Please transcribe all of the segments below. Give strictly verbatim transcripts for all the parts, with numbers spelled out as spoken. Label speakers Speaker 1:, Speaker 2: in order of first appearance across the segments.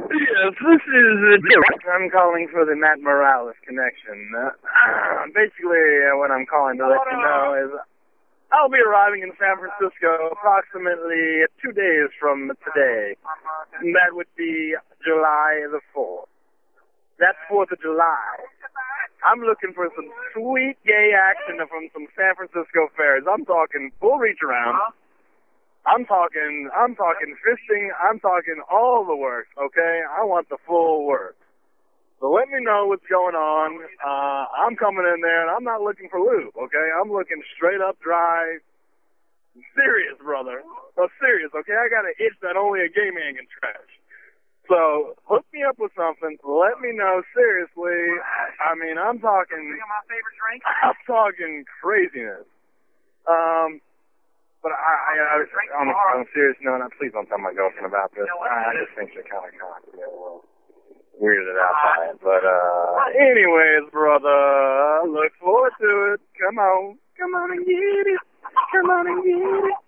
Speaker 1: Yes, this is uh, I'm calling for the Matt Morales connection. Uh, basically, uh, what I'm calling to let you know is I'll be arriving in San Francisco approximately two days from today. And that would be July the fourth. That's fourth of July. I'm looking for some sweet gay action from some San Francisco fairs. I'm talking full reach around. I'm talking, I'm talking fisting, I'm talking all the works, okay? I want the full works. So let me know what's going on. Uh, I'm coming in there, and I'm not looking for lube, okay? I'm looking straight up dry, serious, brother. So serious, okay? I got an itch that only a gay man can scratch. So hook me up with something. Let me know, seriously. I mean, I'm talking,
Speaker 2: my favorite drink?
Speaker 1: I'm talking craziness. Um... But I, I, I on, a, on a serious note, please don't tell my girlfriend about this. I, I just think she's kind of cocky, a little weirded out by it. But uh, anyways, brother, I look forward to it. Come on, come on and get it. Come on and get it.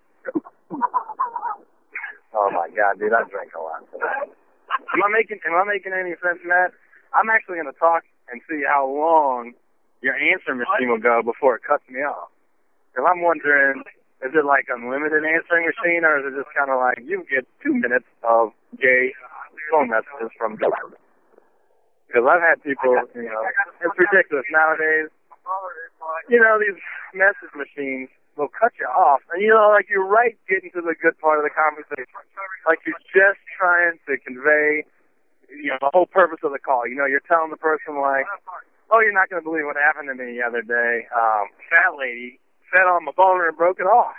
Speaker 1: Oh my God, dude, I drank a lot today. Am I making? Am I making any sense, Matt? I'm actually going to talk and see how long your answer machine will go before it cuts me off. Because I'm wondering. Is it like unlimited answering machine, or is it just kind of like you get two minutes of gay phone messages from God? Because I've had people, you know, it's ridiculous nowadays. You know, these message machines will cut you off, and you know, like you're right getting to the good part of the conversation, like you're just trying to convey, you know, the whole purpose of the call. You know, you're telling the person like, oh, you're not going to believe what happened to me the other day. Um, fat lady. Fed on my boner and broke it off.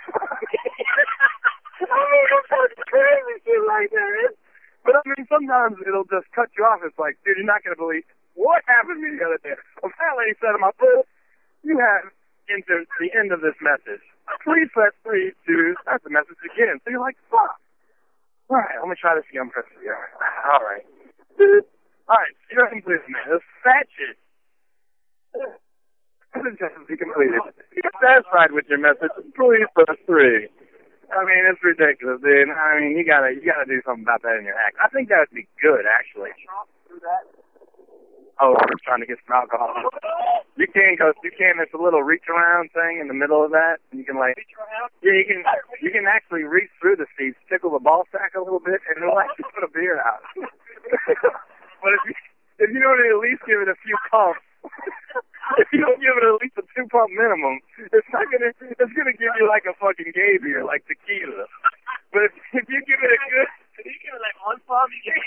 Speaker 1: I mean, it's such crazy shit like that. But I mean, sometimes it'll just cut you off. It's like, dude, you're not going to believe what happened to me the other day. A fat lady said to my foot, you have entered the end of this message. Please press three to start the message again. So you're like, fuck. All right, let me try this again. Press three. All right. All right, you're completed, man. This fat shit. Be completed. If you're satisfied with your message, please press three. I mean, it's ridiculous, dude. I mean, you gotta, you gotta do something about that in your act. I think that would be good, actually. Oh, I'm trying to get some alcohol. You can, cause you can. There's a little reach around thing in the middle of that. And you can like, yeah, you can, you can actually reach through the seats, tickle the ball sack a little bit, and it'll actually put a beer out. But if you, if you don't at least give it a few pumps. If you don't give it at least a two pump minimum, it's not gonna it's gonna give you like a fucking gay beer, like tequila. But if, if you give it a good
Speaker 2: if you give it like one pump, you get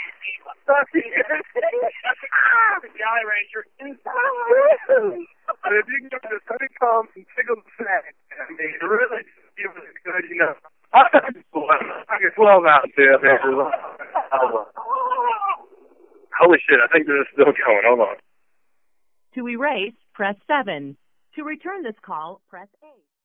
Speaker 2: the Jolly Rancher.
Speaker 1: But if you give it a thirty pumps and tickle the sack, I mean really give it a good, you know. I get twelve out there. Holy shit, I think this is still going. Hold on.
Speaker 3: To erase, press seven. To return this call, press eight.